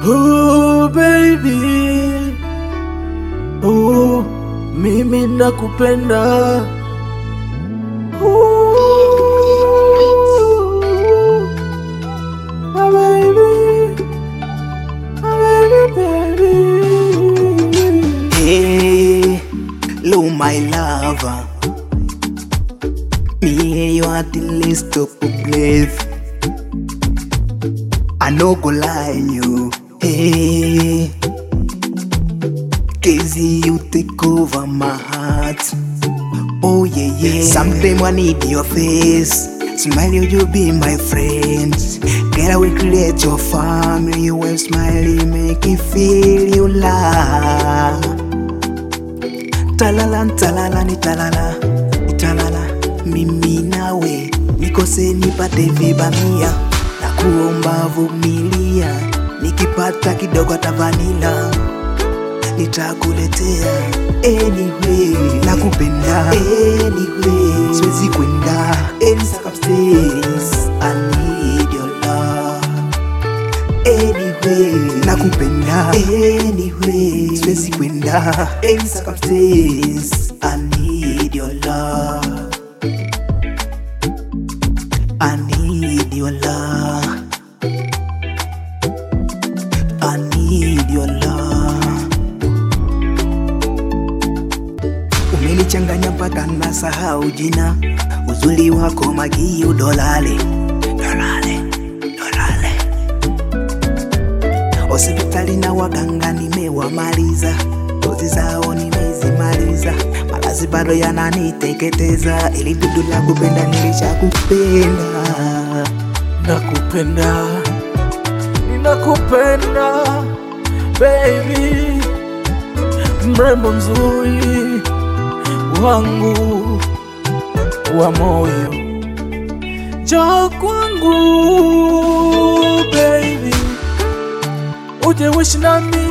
Oh baby, oh mimi nakupenda. My baby, my baby. Hey, hello my lover. Me and you are the least of breath. I no go lie you. Hey, Casey, you take over my heart. Oh yeah, yeah. Sometime I need your face. Smile, you be my friend. Girl, we create your family. You will smile, make you feel you love. Talala, talala, ni talala, ni talala. Mimi nawe nikose nipate vibamia, na kuomba vumilia. Nikipata kidogo hata vanila nitakuletea. Anyway, nakupenda. Anyway, siwezi kwenda. Any circumstance, I need your love. Anyway, nakupenda. Anyway, siwezi kwenda. Any circumstance, I need your love. I need your love. I need your love. Umenichanganya mpaka nasahau jina. Uzuri wako Magiu dolale, dolale, dolale. Hospitali na waganga nimewamaliza, dozi zao nimezimaliza. Malazi bado yananiteketeza, ili dudu la kupenda nilishakupenda. Nakupenda, ninakupenda baby, mrembo mzuri wangu wa moyo, njoo kwangu baby, uje wish nami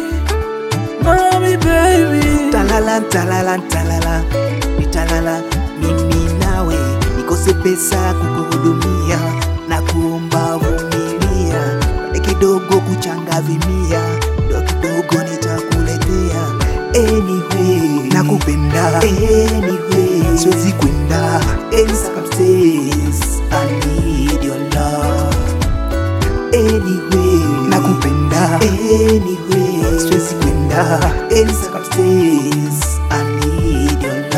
baby. Talala, talala, talala, nitalala mimi nawe, nikose pesa kukuhudumia, na kuomba vumilia. Kidogo kuchanga vimia, ndo kidogo nitakuletea. Anyway, nakupenda. Anyway, siwezi kwenda. Any circumstance, I need your love. Anyway, nakupenda. Anyway, siwezi kwenda. Any circumstance, I need your love.